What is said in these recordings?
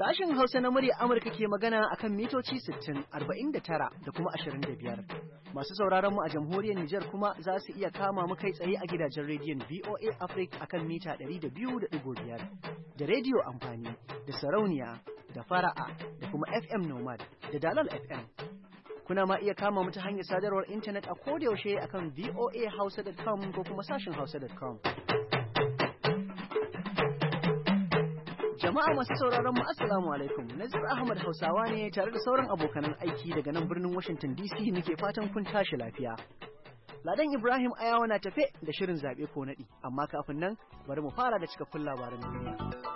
Sashen Hausa na murya Amurka ke magana akan mitoci 60, 49 da kuma 25. Masu sauraron mu a jamhuriyar Nijar kuma za su iya kama mu kai tsaye a gidajen rediyon VOA Africa akan mita 200.5 da rediyo amfani da sarauniya da fara'a da kuma FM Nomad da Dalal FM. Kuna ma iya kama mu ta hanyar sadarwar intanet a kodayaushe akan voahausa.com ko kuma sashen hausa.com. Jama'a masu sauraron mu assalamu alaikum. Nazir Ahmad Hausawa ne tare da sauran abokanan aiki daga nan birnin Washington DC muke fatan kun tashi lafiya. Ladan Ibrahim Ayawa na tafe da shirin zabe ko nadi, amma kafin nan bari mu fara da cikakkun labaran duniya.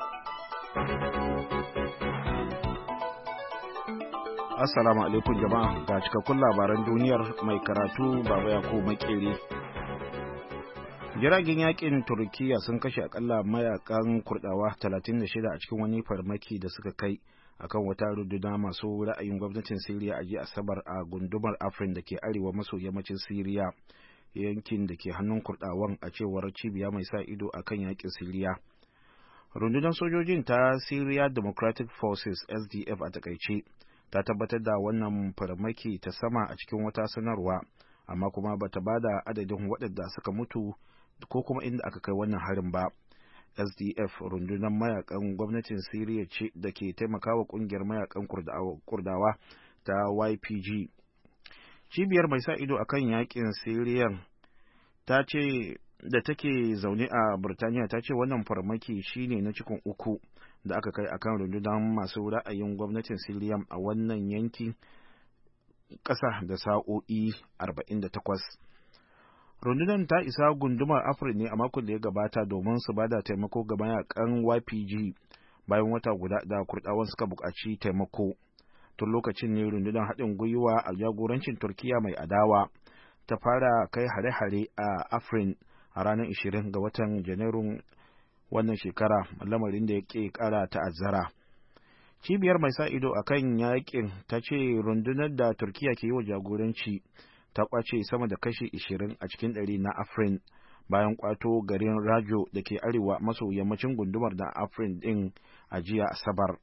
Assalamu alaikum jama'a, ga cikakkun labaran duniyar mai karatu Baba Yakubu Makeri. Jiragen yakin Turkiyya sun kashe akalla mayakan Kurdawa 36 a cikin wani farmaki da suka kai akan wata runduna masu ra'ayin gwamnatin Siriya a jiya Asabar a gundumar Afrin da ke arewa maso yammacin Siriya, yankin da ke hannun Kurdawan a cewar cibiya mai sa ido akan yakin Siriya. Rundunar sojojin ta Syria Democratic Forces SDF a takaice ta tabbatar da wannan farmaki ta sama a cikin wata sanarwa, amma kuma bata bada adadin waɗanda suka mutu ko kuma inda aka kai wannan harin ba. SDF rundunar mayakan gwamnatin Siriya ce da ke taimakawa kungiyar mayakan Kurdawa ta YPG. Cibiyar mai sa ido akan yakin Siriyan ta ce da take zaune a Burtaniya ta ce wannan farmaki shine na cikin uku da aka kai akan rundunar masu ra'ayin gwamnatin Siriya a wannan yanki ƙasa da sa'o'i 48. Rundunar ta isa gundumar Afrin ne a makon da ya gabata domin su bada taimako ga mayakan YPG bayan wata guda da Kurdawan suka buƙaci taimako. Tun lokacin ne rundunar haɗin gwiwa a jagorancin Turkiyya mai adawa ta fara kai hare-hare a Afrin a ranar 20 ga watan Janairun wannan shekara, lamarin da yake ƙara ta'azzara. Cibiyar mai sa ido akan yakin ta ce rundunar da Turkiyya ke yi wa jagoranci ta kwace sama da kashi 20 a cikin 100 na Afrin bayan kwato garin Rajo da ke arewa maso yammacin gundumar da Afrin din a jiya Asabar.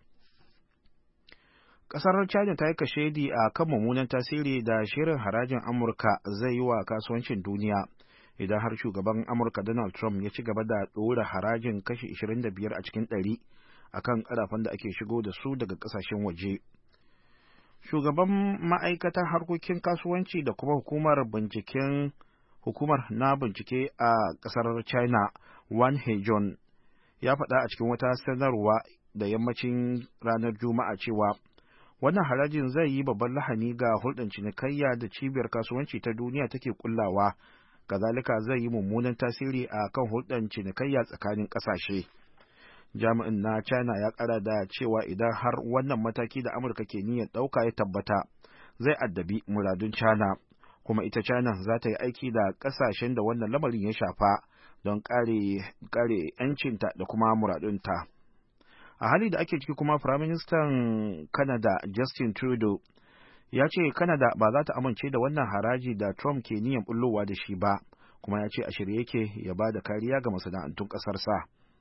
Kasar China ta yi kashedi a kan mummunan tasiri da shirin harajin Amurka zai yi wa kasuwancin duniya idan har shugaban Amurka Donald Trump ya ci gaba da ɗora harajin kashi 25 a cikin 100 akan karafan da ake shigo da su daga kasashen waje. Shugaban ma'aikatan harkokin kasuwanci da kuma hukumar na bincike a ƙasar China, Wang Hejun, ya faɗa a cikin wata sanarwa da yammacin ranar Juma'a cewa wannan harajin zai yi babban lahani ga hulɗar cinikayya da cibiyar kasuwanci ta duniya take kullawa, kazalika zai yi mummunan tasiri a kan hulɗar cinikayya tsakanin ƙasashe. Jami'in na China ya ƙara da cewa idan har wannan mataki da Amurka ke niyyar ɗauka ya tabbata, zai addabi muradun China, kuma ita China za ta yi aiki da ƙasashen da wannan lamarin ya shafa don ƙare 'yancinta da kuma muradunta. A hali da ake ciki kuma Firaministan Canada Justin Trudeau ya ce Canada ba za ta amince da wannan haraji da Trump ke niyyar bullowa da shi ba, kuma ya ce a shirye yake ya ba da kariya ga masana'antun ƙasarsa.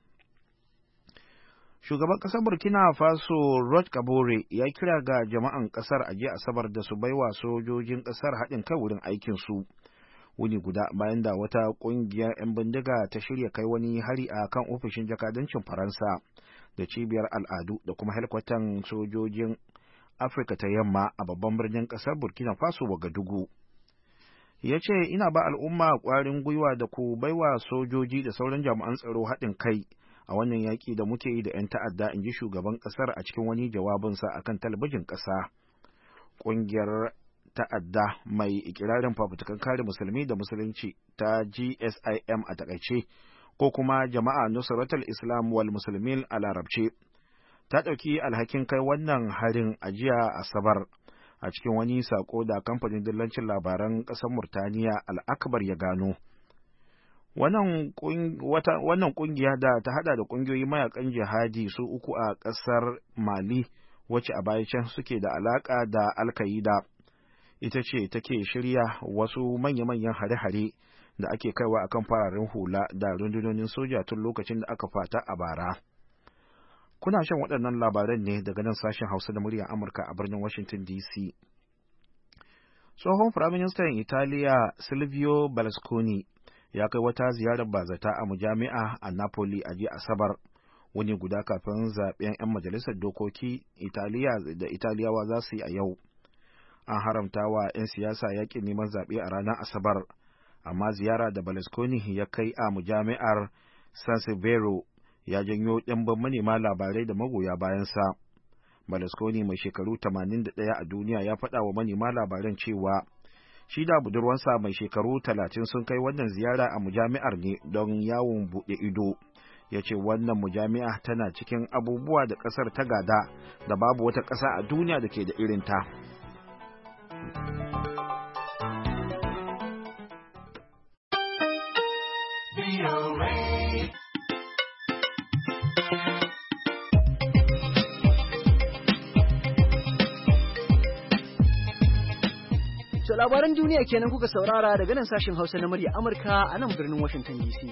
Shugaban ƙasar Burkina Faso Roch Kabore ya kira ga jama'an ƙasar a jiya Asabar da su baiwa sojojin ƙasar haɗin kai wurin aikinsu. Wuni guda bayan da wata ƙungiyar 'yan bindiga ta shirya kai wani hari a kan ofishin jakadancin Faransa da cibiyar al'adu da kuma helkwatan sojojin Afirka ta yamma a babban birnin ƙasar Burkina Faso Wagadugu. Ya ce, ina ba al'umma ƙwarin gwiwa da ku baiwa sojoji da sauran jami'an tsaro haɗin kai a wannan yaƙi da muke yi da 'yan ta'adda, in ji shugaban ƙasar a cikin wani jawabinsa a kan talabijin ƙasa. Ƙungiyar ta'adda mai ikirarin fafutukan kare musulmi da musulunci ta GSIM a takaice, ko kuma jama'a Nusratul Islam wal Muslimin a larabce, ta ɗauki alhakin kai wannan harin a jiya Asabar a cikin wani sako da kamfanin dillancin labaran ƙasar Murtaniya Al-Akbar ya gano. Wannan kungiya da ta hada da kungiyoyi mayakan jihadi su uku a ƙasar Mali, wacce a baya can suke da alaka da Al-Qaida, ita ce take shirya wasu manya-manyan hare-hare da ake kaiwa akan fararen hula da rundunonin soja tun lokacin da aka fata a bara. Kuna shan waɗannan labaran ne daga nan sashen Hausa da muryar Amurka a birnin Washington DC. Tsohon Firaministan Italiya Silvio Berlusconi ya kai wata ziyarar bazata a mujami'a a Napoli a jiya Asabar, wani guda kafin zaben 'yan majalisar dokoki da Italiyawa za su yi a yau. An haramta wa 'yan siyasa yaƙin neman zaɓe a ranar Asabar, amma ziyara da Berlusconi ya kai a mujami'ar San Severo ya janyo ɗimbin manema labarai da magoya bayansa. Berlusconi mai shekaru 81 a duniya ya faɗa wa manema labaran cewa shi da budurwarsa mai shekaru 30 sun kai wannan ziyara a mujami'ar ne don yawon buɗe ido. Ya ce wannan mujami'a tana cikin abubuwa da ƙasar ta gada da babu wata ƙasa a duniya da ke da irinta. So labaran duniya kenan kuka saurara daga nan sashen Hausa na murya Amurka a nan birnin Washington DC.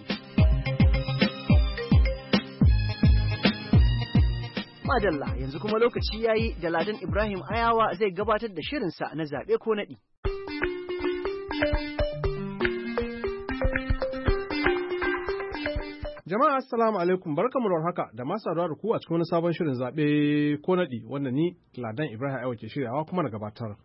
Madalla yanzu kuma lokaci yayi da Ladan Ibrahim Ayawa zai gabatar da shirinsa na zaɓe ko naɗi. Jama'a assalamu alaikum, barkamu da haka da masu saduwa da ku a cikin wani sabon shirin zaɓe ko naɗi wanda ni Ladan Ibrahim Ayawa ke shiryawa kuma na gabatar.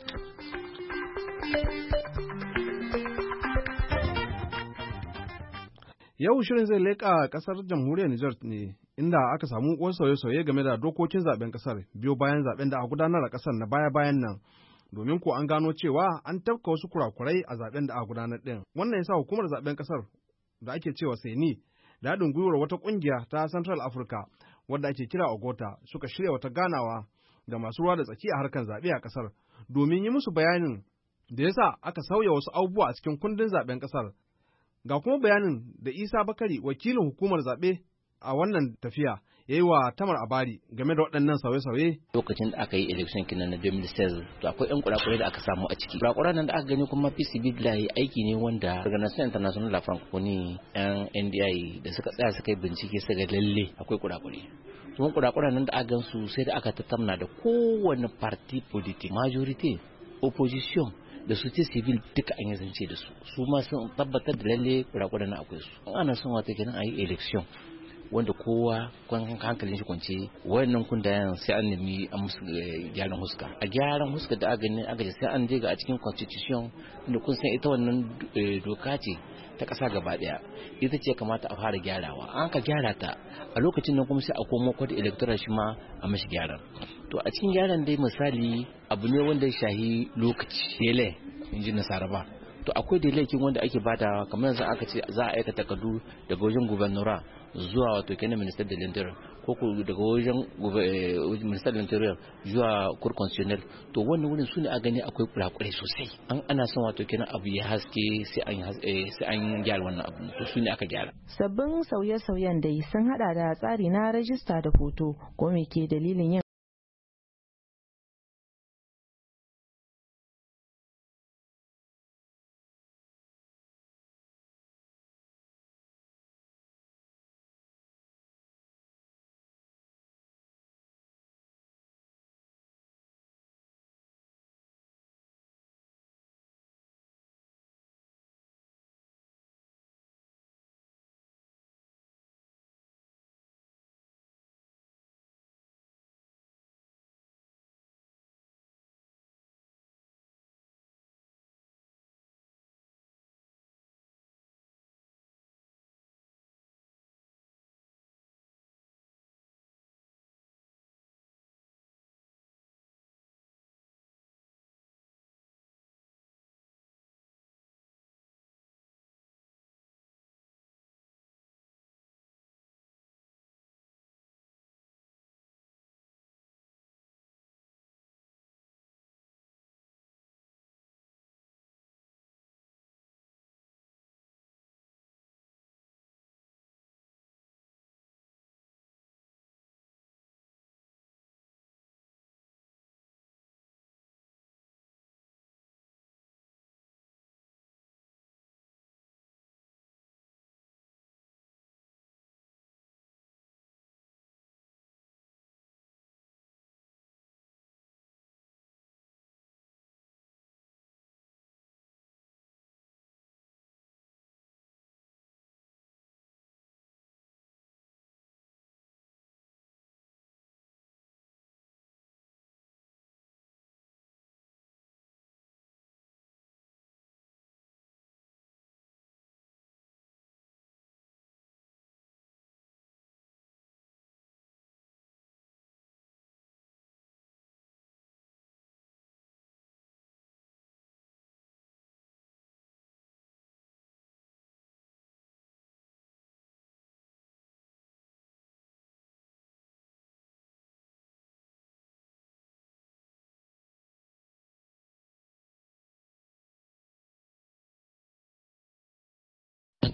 Yau shirin zai leƙa ƙasar jamhuriyar Nijar ne inda aka samu wasu sauye-sauye game da dokokin zaben ƙasar biyo bayan zaben da aka gudanar a ƙasar na baya-bayan nan. Domin ko an gano cewa an tafka wasu kurakurai a zaben da aka gudanar ɗin. Wannan ya sa hukumar zaben ƙasar da ake cewa Seni da haɗin gwiwar wata ƙungiya ta Central Africa wadda ake kira Ogota suka shirya wata ganawa da masu ruwa da tsaki a harkar zaɓe a ƙasar domin yi musu bayanin da yasa aka sauya wasu abubuwa a cikin kundin zaben ƙasar. Ga kuma bayanin da Isa Bakari, wakilin hukumar zaɓe a wannan tafiya, ya yi wa Tamar Abari game da waɗannan sauye-sauye. Lokacin da aka yi election kinan na 2016, to akwai 'yan kurakurai da aka samu a ciki. Kurakuran nan da aka gani kuma PCB Bilahi aiki ne wanda Organisation International La Francophonie, 'yan NDI da suka tsaya suka yi bincike su ga lalle akwai kurakurai. Kuma kurakuran nan da aka gansu sai da aka tattauna da kowane party politic, majority, opposition, da su ce civil duka an yi zance da su ma sun tabbatar da lalle kurakuran na akwai su. Ana son wata kenan a yi election wanda kowa hankalin shi kwance wayannan kundayen sai an nemi a musu gyaran huska. A gyaran huska da aka gani aka ce sai an je ga a cikin constitution inda kun san ita wannan doka ce ta ƙasa gaba ɗaya, ita ce kamata a fara gyarawa. An ka gyara ta a lokacin nan kuma sai a komo kwada electoral shi ma a mashi gyaran. To a cikin gyaran dai misali abu ne wanda ya shahi lokaci dele in ji nasara ba. To akwai delekin wanda ake bada kamar yanzu aka ce za a aika takardu daga wajen gubernura zuwa wato kenan minister da interior ko daga wajen minister da interior zuwa cour constitutionnel. To wannan wurin su ne a gani akwai kurakurai sosai. Ana son wato kenan abu ya haske sai an gyara wannan abu. To su ne aka gyara. Sabbin sauye-sauyen dai sun hada da tsari na rajista da hoto, ko me ke dalilin yin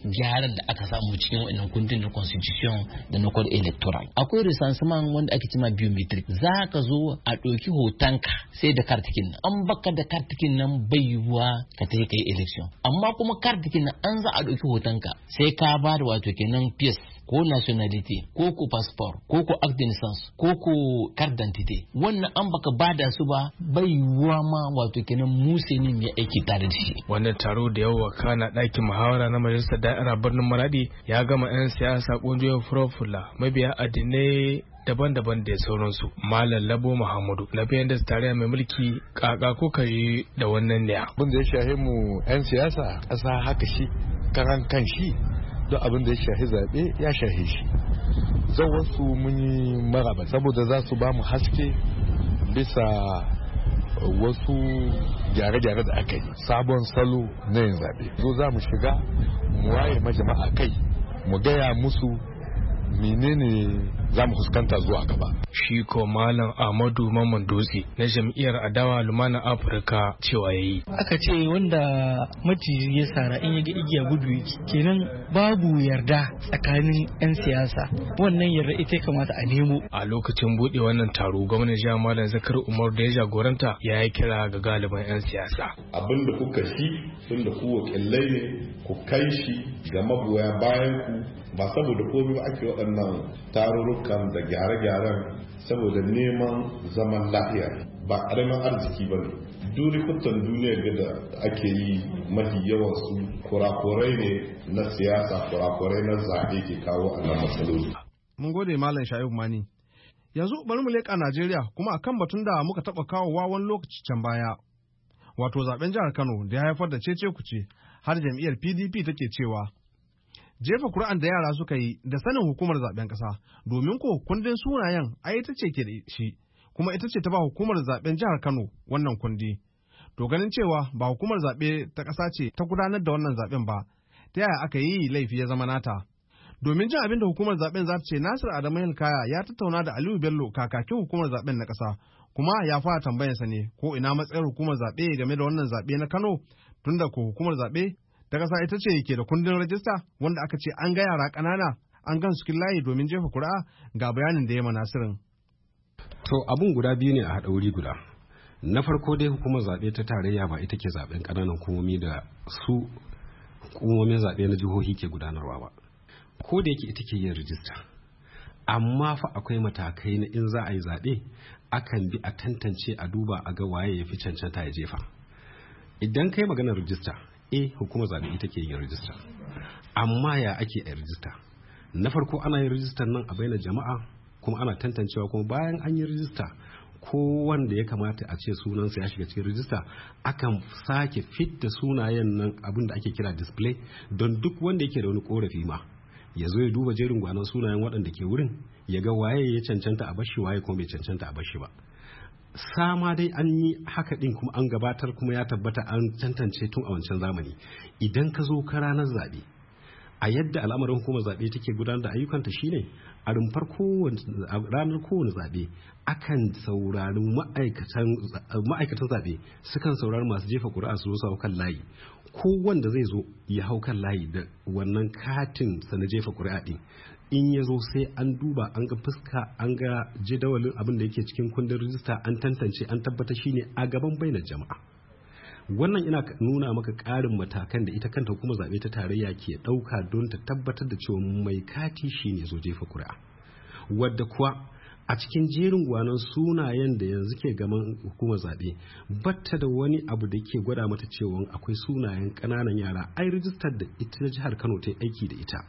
gyaran da aka samu cikin wannan kundin da constitution da na code electoral. Akwai recenseman wanda ake cema biometric. Za ka zo a ɗauki hotonka sai da kartikin nan. An baka da kartikin nan bai yiwuwa ka ta kai election. Amma kuma kartikin nan an za a ɗauki hotonka sai ka ba da wato kenan pièce ko nationality ko passport ko acte de naissance ko carte d'identité. Wannan an baka bada su ba bai yiwuwa ma wato kenan muse ne mai aiki tare da shi. Wannan taro da yawa kana ɗakin muhawara na majalisar da'ira birnin Maradi ya gama 'yan siyasa ƙungiyoyin furofula mabiya addinai daban-daban da sauransu. Malam Labo Muhammadu na bayan da tarayya mai mulki kaka ko kai da wannan ne. Abin da ya shahe mu 'yan siyasa ƙasa haka shi karan kan shi don abin da ya shahi zaɓe ya shahe shi. Zan wasu mun yi maraba saboda za su ba mu haske bisa wasu gyare-gyare da aka yi sabon salo na yin zaɓe. Zo za mu shiga mu waye majama'a kai mu gaya musu menene za mu fuskanta zuwa gaba. Shi ko Malam Ahmadu Mamman Dutse na jam'iyyar adawa Lumana Afirka cewa yayi. Aka ce wanda maciji ya sara in ya ga igiya gudu yake. Kenan babu yarda tsakanin 'yan siyasa. Wannan yarda ita kamata a nemo. A lokacin buɗe wannan taro gwamnan jihar Malam Zakar Umar da ya jagoranta ya yi kira ga galiban 'yan siyasa. Abin da kuka shi tun da ku wakilai ne ku kai shi ga magoya bayan ku ba saboda komai ba ake waɗannan tarurrukan da gyare-gyaren saboda neman zaman lafiya ba ƙaramin arziki ba ne. Durikutan duniya da ake yi mafi yawan su kurakurai ne na siyasa, kurakurai na zaɓe ke kawo a nan matsaloli. Mun gode Malam Sha'ibu Mani. Yanzu bari mu leƙa Najeriya kuma akan batun da muka taɓa kawowa wani lokaci can baya. Wato zaben jihar Kano da ya haifar da cece kuce har jam'iyyar PDP take cewa jefa kuri'an da yara suka yi da sanin hukumar zaben kasa domin ko kundin sunayen ai ita ce ke da shi kuma ita ce ta ba hukumar zaben jihar Kano wannan kundi. To ganin cewa ba hukumar zabe ta kasa ce ta gudanar da wannan zaben ba, ta yaya aka yi laifi ya zama nata? Domin jin abin da hukumar zaben za ta ce, Nasir Adamu Hilkaya ya tattauna da Aliyu Bello kakakin hukumar zaben na kasa kuma ya fara tambayarsa ne ko ina matsayar hukumar zabe game da wannan zabe na Kano tunda ko hukumar zabe ta kasa ita ce ke da kundin rajista wanda aka ce an ga yara ƙanana an gan su layi domin jefa kuri'a ga bayanin da ya ma Nasirin. To abun guda biyu ne a haɗa wuri guda. Na farko dai hukumar zaɓe ta tarayya ba ita ke zaɓen ƙananan hukumomi da su hukumomin zaɓe na jihohi ke gudanarwa ba. Ko da yake ita ke yin rajista. Amma fa akwai matakai na in za a yi zaɓe akan bi a tantance a duba a ga waye ya fi cancanta ya jefa. Idan kai maganar rajista hukumar zaɓe ita ke yin rajista, amma ya ake a rajista? Na farko ana yin rajistar nan a bayyana jama'a kuma ana tantancewa, kuma bayan an yi rajista ko wanda ya kamata a ce sunansa ya shiga cikin rajista akan sake fidda sunayen nan abin da ake kira display don duk wanda yake da wani korafi ma ya zo ya duba jerin gwanon sunayen waɗanda ke wurin ya ga waye ya cancanta a bashi waye kuma bai cancanta a bashi ba. Sama dai an yi haka din kuma an gabatar kuma ya tabbata an tantance tun a wancan zamani. Idan ka zo ka ranar zaɓe a yadda al'amarin hukumar zaɓe take gudanar da ayyukanta shine a rumfar ranar kowane zaɓe akan saurari ma'aikatan zaɓe sukan saurari masu jefa ƙuri'a su zo kan layi, ko wanda zai zo ya hau kan layi da wannan katin sa na jefa ƙuri'a din. In ya zo sai an duba an ga fuska an ga jadawalin abin da yake cikin kundin rijista an tantance an tabbata shine a gaban bainar jama'a. Wannan ina nuna maka ƙarin matakan da ita kanta hukumar zaɓe ta tarayya ke ɗauka don ta tabbatar da cewa mai kati shine zo jefa ƙuri'a. Wadda kuwa a cikin jerin gwanon sunayen da yanzu ke gaban hukumar zaɓe batta da wani abu da ke gwada mata cewa akwai sunayen ƙananan yara. Ai rijistar da ita jihar Kano ta aiki da ita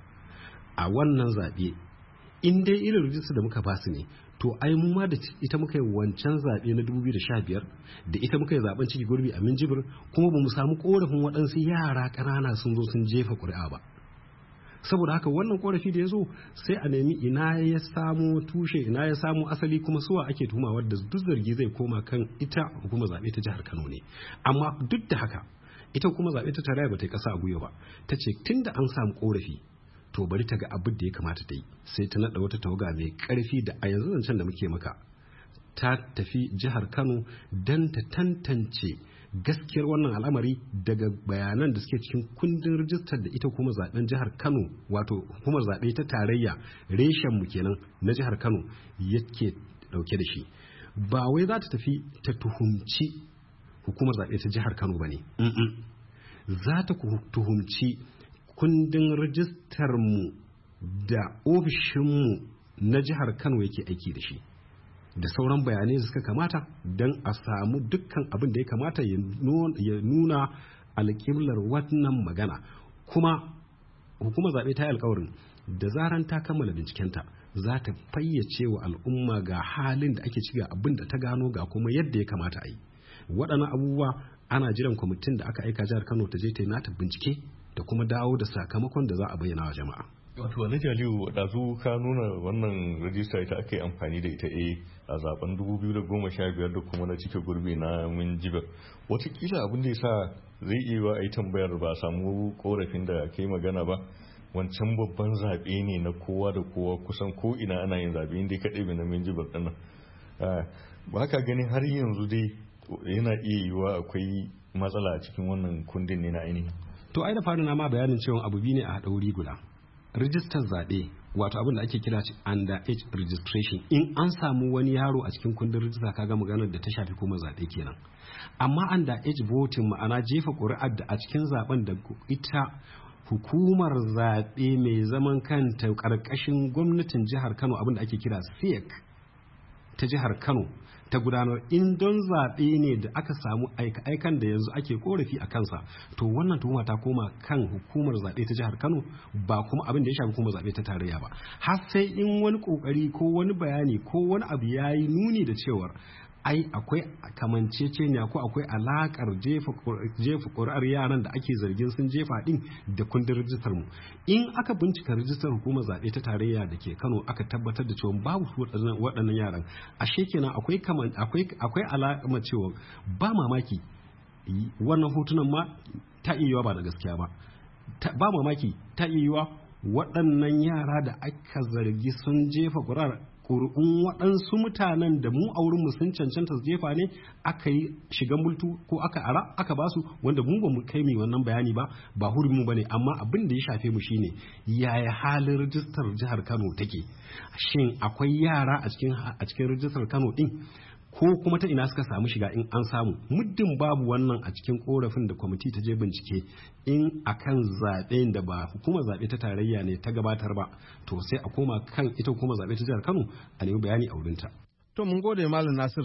a wannan zaɓe in dai irin rijista da muka basu ne, to ai mu ma da ita muka yi wancan zaɓe na 2015 da ita muka yi zaɓen ciki gurbi a Minjibir kuma ba mu samu ƙorafin waɗansu yara ƙanana sun zo sun jefa ƙuri'a ba. Saboda haka wannan ƙorafi da ya zo sai a nemi ina ya samo tushe ina ya samo asali kuma suwa ake tuhuma wadda duk zargi zai koma kan ita hukumar zaɓe ta jihar Kano ne. Amma duk da haka ita hukumar zaɓe ta tarayya ba ta yi ƙasa a gwiwa ba, ta ce tun da an samu ƙorafi to bari ta ga abin da ya kamata ta yi, sai ta naɗa wata tawaga mai ƙarfi da a yanzu zancen da muke maka ta tafi jihar Kano don ta tantance gaskiyar wannan al'amari daga bayanan da suke cikin kundin rijistar da ita kuma zaben jihar Kano wato hukumar zaɓe ta tarayya reshen mu kenan na jihar Kano yake dauke da shi. Ba wai za ta tafi ta tuhumci hukumar zaɓe ta jihar Kano ba ne. Za ta tuhumci kundin rijistar mu da ofishinmu na jihar Kano yake aiki da shi da sauran bayanai da suka kamata don a samu dukkan abin da ya kamata ya nuna alƙiblar wannan magana. Kuma hukumar zaɓe ta yi alƙawarin da zaran ta kammala bincikenta za ta fayyace wa al'umma ga halin da ake ciki, abin da ta gano ga kuma yadda ya kamata a yi. Waɗannan abubuwa ana jiran kwamitin da aka aika jihar Kano ta je ta yi nata bincike da kuma dawo da sakamakon da za a bayyana wa jama'a. Wato Alhaji Aliyu, ɗazu ka nuna wannan rajista ita aka yi amfani da ita a zaben 2015 da kuma na cike gurbi na Minjibir. Watakila abin da ya sa zai iya wa a yi tambayar ba a samu korafin da ka yi magana ba, wancan babban zaɓe ne na kowa da kowa, kusan ko ina ana yin zaɓe inda ka ɗebe na Minjibir ɗin nan. Ba ka ganin har yanzu dai yana iya yiwuwa akwai matsala a cikin wannan kundin ne na ainihi. To ai da fara na ma bayanin cewa abu biyu ne a haɗa wuri guda. Rijistar zaɓe wato abin da ake kira under age registration, in an samu wani yaro a cikin kundin rijista kaga maganar da ta shafi kuma zaɓe kenan. Amma under age voting ma'ana jefa ƙuri'ar da a cikin zaɓen da ita hukumar zaɓe mai zaman kanta ƙarƙashin gwamnatin jihar Kano abin da ake kira SEC ta jihar Kano ta gudanar, in don zaɓe ne da aka samu aika-aikan da yanzu ake korafi a kansa, to wannan tuhuma ta koma kan hukumar zaɓe ta jihar Kano ba kuma abin da ya shafi hukumar zaɓe ta tarayya ba, har sai in wani kokari ko wani bayani ko wani abu ya yi nuni da cewar ai akwai kamanceceniya ko akwai alakar jefa ƙuri'ar yaran da ake zargin sun jefa din da kundin rijistar mu. In aka bincika rijistar hukumar zaɓe ta tarayya da ke Kano aka tabbatar da cewa babu waɗannan yaran, ashe kenan akwai alama cewa ba mamaki wannan hotunan ma ta iya ba da gaskiya ba, ba mamaki ta iya waɗannan yara da aka zargi sun jefa ƙuri'ar waɗansu mutanen da mu a wurinmu sun cancanta su jefa ne aka yi shigan bultu ko aka ara aka basu, wanda mu ba mu kai mai wannan bayani ba hurumu bane. Amma abin da ya shafe mu shine yaya halin rijistar jihar Kano take, shin akwai yara a cikin rijistar Kano din ko kuma ta ina suka samu shiga in an samu. Muddin babu wannan a cikin korafin da kwamiti ta je bincike in akan zaɓen da ba hukumar zaɓe ta tarayya ne ta gabatar ba, to sai a koma kan ita hukumar zaɓe ta jihar Kano a nemi bayani a wurinta. To mun gode Malam Nasir.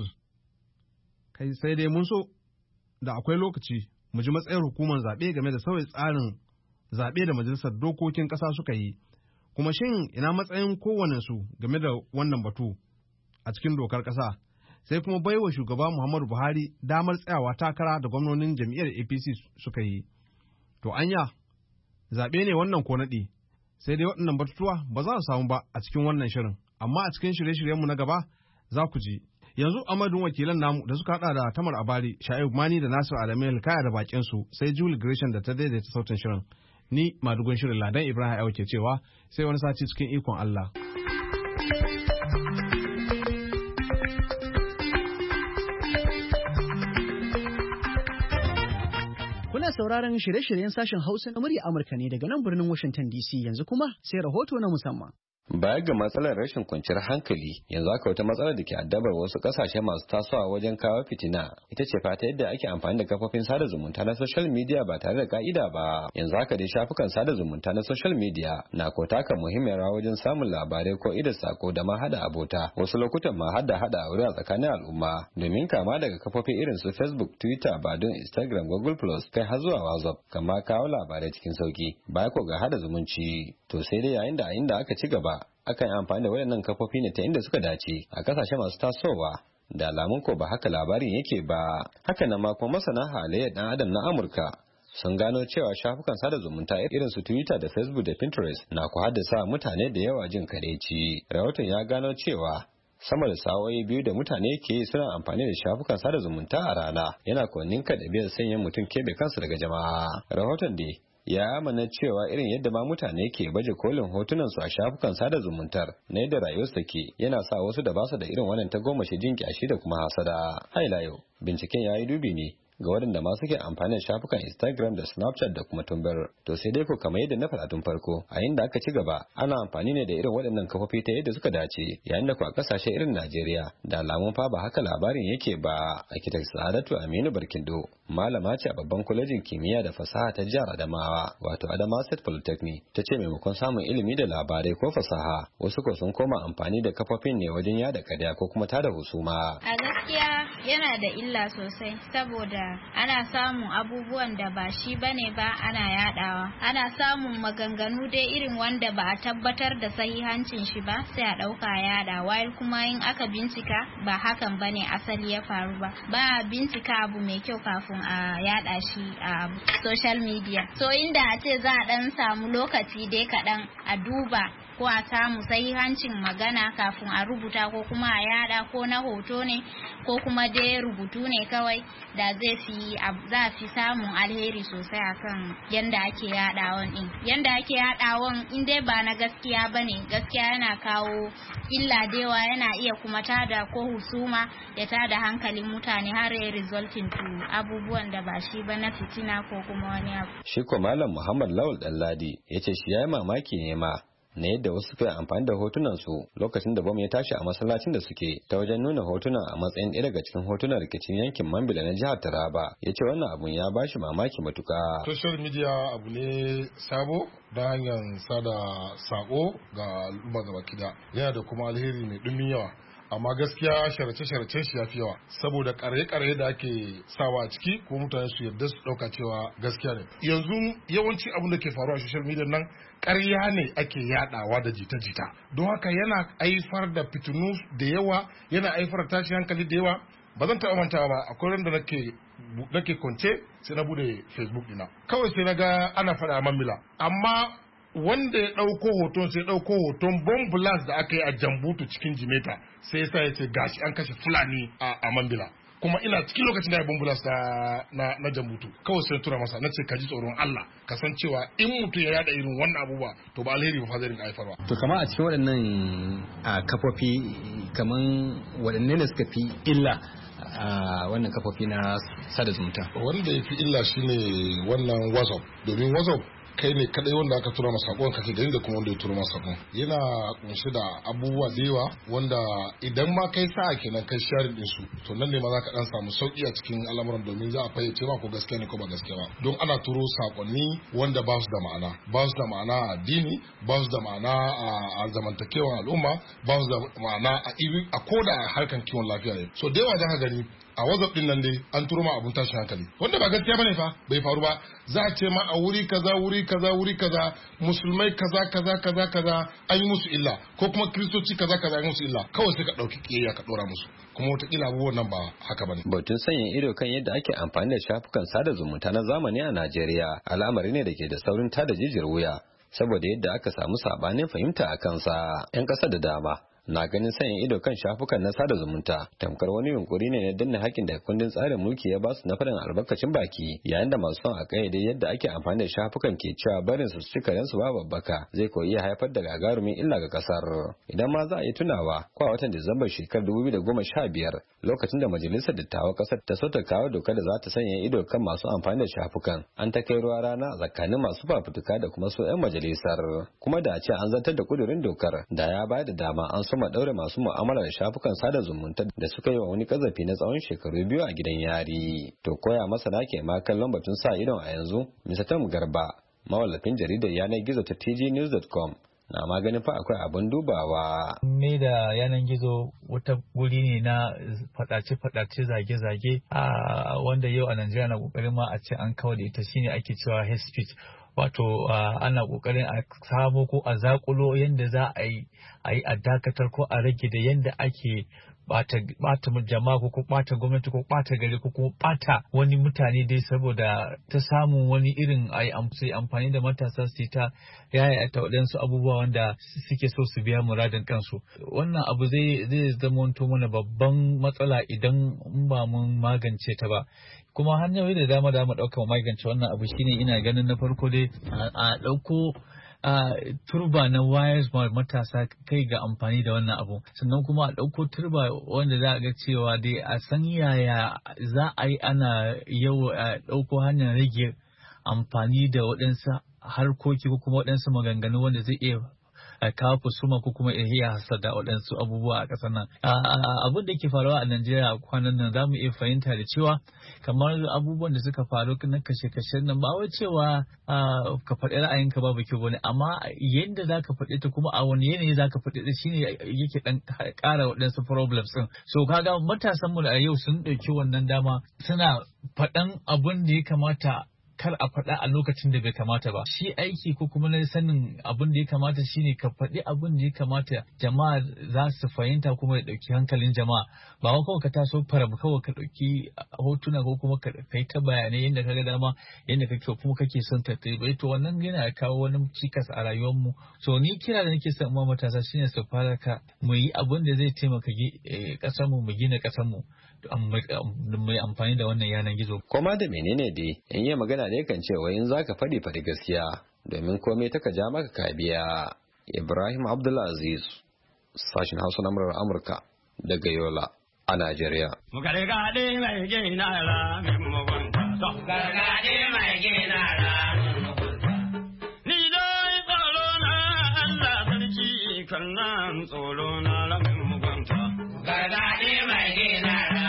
Kai sai dai mun so da akwai lokaci mu ji matsayar hukumar zaɓe game da sauya tsarin zaɓe da majalisar dokokin ƙasa suka yi, kuma shin ina matsayin kowane su game da wannan batu a cikin dokar ƙasa. Sai kuma baiwa shugaba Muhammadu Buhari damar tsayawa takara da gwamnonin jam'iyyar APC suka yi. To anya, zaɓe ne wannan ko naɗi, sai dai waɗannan batutuwa ba za su samu ba a cikin wannan shirin, amma a cikin shirye-shiryenmu na gaba za ku ji. Yanzu amadun wakilan namu da suka haɗa da Tamar Abari, Sha'ibu Mani da Nasir Adamu Kaya da bakin su, sai Julie Gresham da ta daidaita sautin shirin. Ni madugun shirin Ladan Ibrahim Ayo ke cewa sai wani sati cikin ikon Allah. Kuna sauraron shirye-shiryen sashen Hausa na murya Amurka ne daga nan birnin Washington DC, yanzu kuma sai rahoto na musamman. Baya ga matsalar rashin kwanciyar hankali, yanzu haka wata matsalar da ke addabar wasu kasashe masu tasowa wajen kawo fitina ita ce fata yadda ake amfani da kafofin sada zumunta na social media ba tare da ka'ida ba. Yanzu haka dai shafukan sada zumunta na social media na ko taka muhimmiyar rawa wajen samun labarai ko idar sako da ma hada abota, wasu lokutan ma hada aure a tsakanin al'umma, domin kama daga kafofin irin su Facebook, Twitter, Badoo, Instagram, Google Plus, kai har zuwa WhatsApp, kama kawo labarai cikin sauki baya ko ga hada zumunci. To sai dai yayin da aka ci gaba akan yi amfani da waɗannan kafofi ne ta inda suka dace a kasashe masu tasowa, da alamun ko ba haka labarin yake ba. Haka nan ma kuma masana halayyar dan adam na Amurka sun gano cewa shafukan sada zumunta irin su Twitter da Facebook da Pinterest na ku haddasa mutane da yawa jin kadaici. Rahoton ya gano cewa sama da sa'o'i 2 da mutane ke yi suna amfani da shafukan sada zumunta a rana yana ko ninka da biyar sanya mutum kebe kansa daga jama'a. Rahoton dai ya amana cewa irin yadda ma mutane ke baje kolin hotunansu a shafukan sada zumuntar na yadda rayuwarsu ke yana sa wasu da basu da irin wannan tagomashi jin kyashi da kuma hasada. Haila yau binciken ya yi dubi ne ga waɗanda ma suke amfani da shafukan Instagram da Snapchat da kuma Tumblr. To sai dai ko kamar yadda na faɗa tun farko, a inda aka ci gaba ana amfani ne da irin waɗannan kafofi ta yadda suka dace, yayin da ku a ƙasashe irin Najeriya da alamun fa ba haka labarin yake ba. Architect Sa'adatu Aminu Barkindo malama ce a babban kwalejin kimiyya da fasaha ta jihar Adamawa, wato Adamawa State Polytechnic. Ta ce maimakon samun ilimi da labarai ko fasaha, wasu ko sun koma amfani da kafofin ne wajen yada ƙarya ko kuma tada husuma. A gaskiya yana da illa sosai saboda ana samun abubuwan da ba shi bane ba ana yadawa. Ana samun maganganu dai irin wanda ba a tabbatar da sahihancin shi ba sai a dauka yada, while kuma in aka bincika ba hakan bane asali ya faru ba. Ba bincika abu mai kyau kafin a yada shi a social media. So inda a ce za a dan samu lokaci dai kaɗan a duba ko a samu sahihancin magana kafin a rubuta ko kuma a yada, ko na hoto ne ko kuma dai rubutu ne kawai, da za fi samun alheri sosai akan yanda ake yadawan din. Yanda ake yadawan in dai ba na gaskiya bane, gaskiya yana kawo illa dewa, yana iya kuma tada ko husuma ya tada hankalin mutane har ya resulting to abubuwan da ba shi ba na fitina ko kuma wani abu. Shi ko Malam Muhammad Lawal Danladi yace shi yayi mamaki ne ma na yadda wasu suka amfani da hotunan su lokacin da bom ya tashi a masallacin da suke, ta wajen nuna hotunan a matsayin ɗaya daga cikin hotunan rikicin yankin Mambila na jihar Taraba. Ya ce wannan abun ya bashi mamaki matuka. Social media abu ne sabo da hanyar sada sako ga al'umma gaba kida, yana da kuma alheri mai ɗumbin yawa. Amma gaskiya sharace-sharacen shi ya fi yawa saboda kare-kare da ake sawa a ciki ko mutane su yarda su ɗauka cewa gaskiya ne. Yanzu yawanci abin da ke faruwa a social media nan ƙarya ne ake yadawa da jita-jita, don haka yana haifar da fitinu da yawa, yana haifar da tashi hankali da yawa. Ba zan taɓa mantawa ba, akwai ran da nake kwance sai na bude Facebook dina, kawai sai na ga ana faɗa a Mambila, amma wanda ya ɗauko hoton sai ɗauko hoton bomb blast da aka yi a Jambutu cikin Jimeta, sai yasa ya ce gashi an kashe Fulani a Mambila, kuma ina cikin lokacin da ya bomb blast na Jambutu. Kawai sai tura masa, na ce ka ji tsoron Allah, ka san cewa in mutum ya yada irin wannan abubuwa to ba alheri ba fa zai rinka haifarwa. To kamar a cikin waɗannan kafofi, kaman waɗanne ne suka fi illa a wannan kafofi na sada zumunta? Wanda ya fi illa shine wannan WhatsApp, domin WhatsApp kai ne kadai wanda aka tura masa sakon kake gani da kuma wanda ya tura masa sakon. Yana kunshi da abubuwa da yawa wanda idan ma kai sa'a kenan kai sharing din su, to nan ne ma za ka dan samu sauki a cikin al'amuran, domin za a fayyace ma ko gaskiya ne ko ba gaskiya ba. Don ana turo sakonni wanda ba su da ma'ana, ba su da ma'ana a addini, ba su da ma'ana a zamantakewan al'umma, ba su da ma'ana a koda harkan kiwon lafiya ne. So da yawa za ka gani a WhatsApp din nan dai an turo ma abun tashin hankali wanda ba gaskiya bane fa, bai faru ba. Za a ce ma a wuri kaza musulmai kaza an yi musu illa, ko kuma kristoci kaza an yi musu illa, kawai sai ka dauki kiyayya ka dora musu, kuma wataƙila abubuwan nan ba haka bane. Batun sanya ido kan yadda ake amfani da shafukan sada zumunta na zamani a Najeriya al'amari ne da ke da saurin tada jijiyar wuya saboda yadda aka samu sabanin fahimta a kansa. 'Yan ƙasa da dama na ganin sanya ido kan shafukan na sada zumunta tamkar wani yunkuri ne na danna hakkin da kundin tsarin mulki ya basu na faɗin albarkacin baki, yayin da masu son a kayyade yadda ake amfani da shafukan ke cewa barin su ci karen su ba babbaka zai koyi iya haifar da gagarumin illa ga kasar. Idan ma za a yi tunawa ko a watan Disambar shekarar 2015 lokacin da majalisar dattawan kasar ta so ta kawo dokar da za ta sanya ido kan masu amfani da shafukan, an ta kai ruwa rana a tsakanin masu fafutuka da kuma su 'yan majalisar, kuma da a ce an zantar da kudurin dokar da ya bayar da dama an soma daure masu mu'amala da shafukan sada zumunta da suka yi wa wani kazafi na tsawon shekaru 2 a gidan yari. To koya masana ke ma kallon batun sa idon a yanzu? Mr. Tom Garba, mawallafin jaridar yanar gizo ta tgnews.com, na maganin fa akwai abin dubawa. Me da yanar gizo wata guri ne na fadace zage-zage wanda yau a Najeriya na kokarin ma a ce an kawo da ita, shine ake cewa hate speech. Wato ana kokarin a sabo ko a zakulo yadda za a yi a dakatar ko a rage da yadda ake bata jama'a ko bata gwamnati ko bata gari ko kuma bata wani mutane dai, saboda ta samun wani irin amfani da matasa su ta yaya ta waɗansu abubuwa wanda suke so su biya muradin kansu. Wannan abu zai zama mana babban matsala idan ba mun magance ta ba. Kuma hanyoyi da dama da mu ɗauka magance wannan abu shine ina ganin na farko dai a ɗauko turba na wayar matasa kai ga amfani da wannan abu, sannan kuma a ɗauko turba wanda za a ga cewa dai a san yaya za a yi ana yau a ɗauko hanyar rage amfani da waɗansu harkoki ko kuma waɗansu maganganu wanda zai iya kawo fusuma ko kuma iya hasada waɗansu abubuwa a ƙasar nan. Abin da ke faruwa a Najeriya kwanan nan za mu iya fahimta da cewa kamar abubuwan da suka faru na kashe-kashen nan ba wai cewa ka faɗi ra'ayinka babu kyau bane, amma yadda za ka faɗi ta kuma a wani yanayi za ka faɗi ta shine yake ɗan ƙara waɗansu problems ɗin. So kaga matasan mu da yau sun ɗauki wannan dama suna faɗan abin da ya kamata kar a faɗa a lokacin da bai kamata ba. Shi aiki ko kuma na sanin abin da ya kamata shine ka faɗi abin da ya kamata jama'a za su fahimta kuma ya ɗauki hankalin jama'a. Ba wa kawai ka taso faram kawai ka ɗauki hotuna ko kuma ka yi ta bayanai yadda ka ga dama yadda kake kuma kake son ta bai to wannan yana kawo wani cikas a rayuwar mu. So ni kira da nake son ma matasa shine su fara ka mu yi abin da zai taimaka ƙasar mu gina ƙasar mu. Mai amfani da wannan yanar gizo. Koma da menene dai in yi magana ne kan cewa in za ka faɗi gaskiya domin komai ta ka ja maka ka biya. Ibrahim Abdulaziz, sashen Hausa na murar Amurka daga Yola a Najeriya. Gargaɗe mai gina ra min mugunta. Gargaɗe mai gina ra min mugunta. Ni dai tsoro na Allah sarki kan nan tsoro na ra min mugunta. Gargaɗe mai gina ra.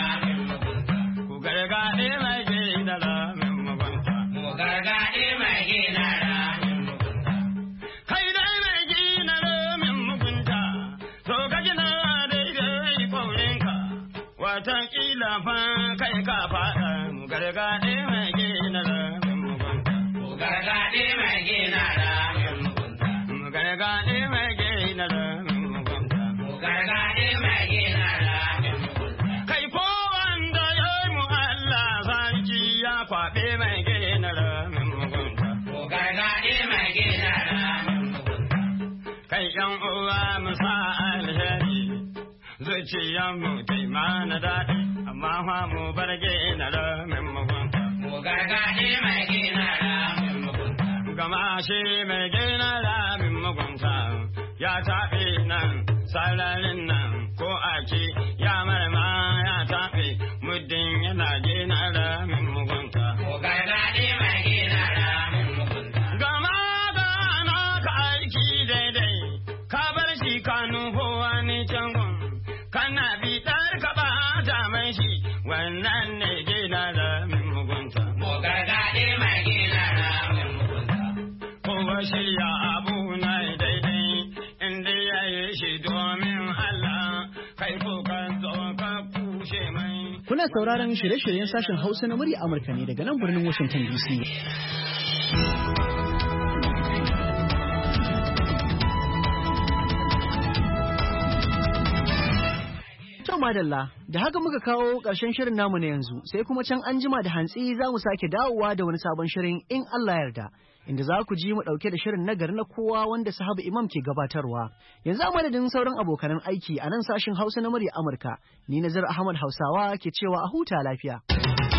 Gargaɗe mai gina ramin mugunta. Gargaɗe mai gina ramin mugunta. Kai dai mai gina ramin mugunta, to ka gina daidai kwaurinka, watakila fa kai ka faɗa. Gargaɗe mai gina ramin mugunta. Gargaɗe mai gina ramin mugunta. Gargaɗe mai gina ramin mugunta. Gargaɗe mai gina ramin mugunta. Kai ko kwaɓe mai gina ramin mugunta. Gargaɗe mai gina ramin mugunta. Kai ƴan uwa mu sa alheri, zuciyar mu tai mana daɗi, amma fa mu bar gina ramin mugunta. Gargaɗe mai gina ramin mugunta. Gama shi mai gina ramin mugunta ya taɓe nan sararin nan ko ake ya marma ya taɓe muddin yana gina ramin mugunta. Gargaɗe mai gina ramin mugunta. Gama gana ka aiki daidai, ka bar shi ka nufo wani cangon, kana bitar ka ba mai shi, wannan ne gina ramin mugunta. Gargaɗe mai gina ramin mugunta. Kowa shirya abu na daidai, inda ya yi shi domin Allah, kai ko kan zo ka kushe mai. Kuna sauraron shirye-shiryen sashen Hausa na murya Amurka ne daga nan birnin Washington DC. To madalla, da haka muka kawo ƙarshen shirin namu na yanzu, sai kuma can an jima da hantsi za mu sake dawowa da wani sabon shirin in Allah yarda. Inda za ku ji mu ɗauke da shirin nagari na kowa wanda Sahabu Imam ke gabatarwa. Yanzu a madadin sauran abokanan aiki a nan sashin Hausa na murya Amurka, ni Nazar Ahmad Hausawa ke cewa a huta lafiya.